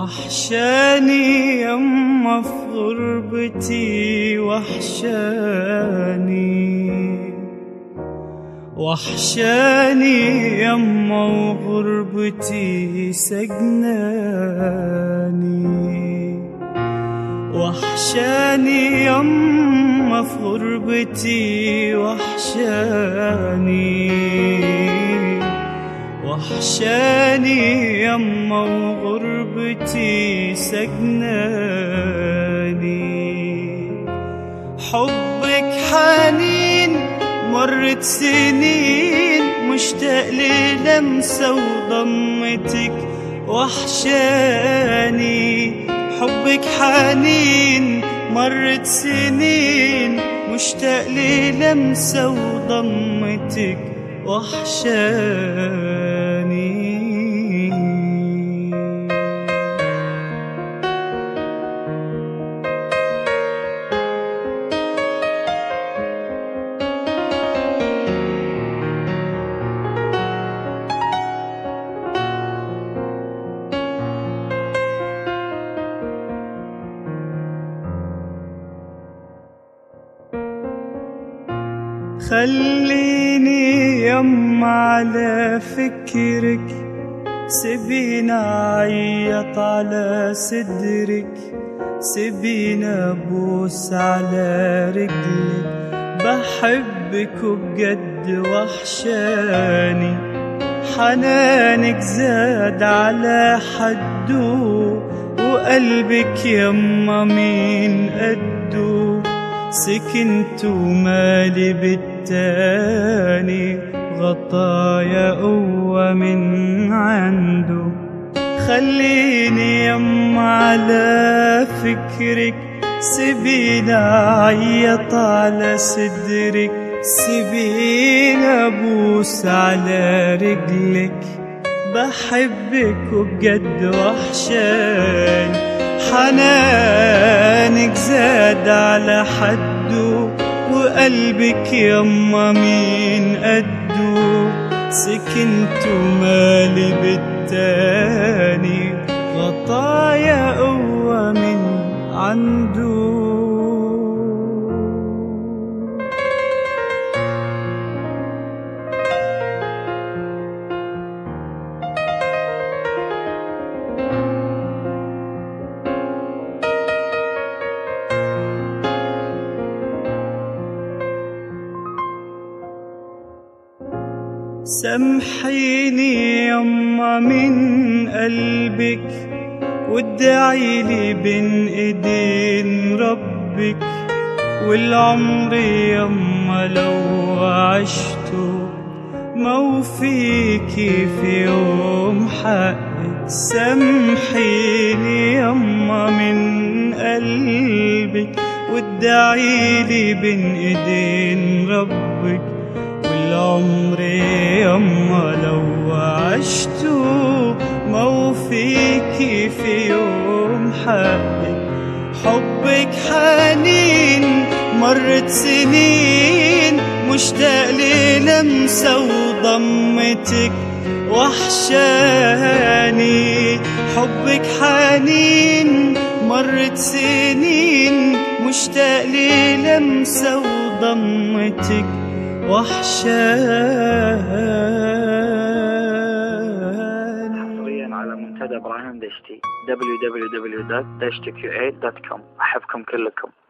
وحشاني يما في غربتي، وحشاني يما وغربتي سجناني، وحشاني يما في غربتي، وحشاني يما وغربتي سجناني. حبك حنين مرت سنين، مشتاق للمسة وضمتك وحشاني. حبك حنين مرت سنين، مشتاق للمسة وضمتك وحشاني. خليني يما على فكرك، سيبينا عيط على صدرك، سيبينا بوس على رجلك. بحبك وبجد وحشاني، حنانك زاد على حده، وقلبك يما مين قده. سكنت ومالي بالتاني، غطايا قوة من عنده. خليني يما على فكرك، سيبينا عيط على صدرك، سيبينا بوس على رجلك. بحبك وبجد وحشاني، حنانك زاد على حده، وقلبك يما مين قده. سكنت ومالي بالتاني، غطايا قوة من عنده. سامحيني يما من قلبك، وادعيلي بين ايدين ربك. والعمر يما لو عشته، موفيكي في يوم حقك. سامحيني يما من قلبك، وادعيلي بين ايدين ربك. والعمر يما لو عشته، موفيكي في يوم حقك. حبك حنين مرت سنين، مشتاق للمسة وضمتك وحشاني. حبك حنين مرت سنين، مشتاق للمسة وضمتك وحشاني. حصريا على منتدى ابراهيم دشتي www.dashtiq8.com. احبكم كلكم.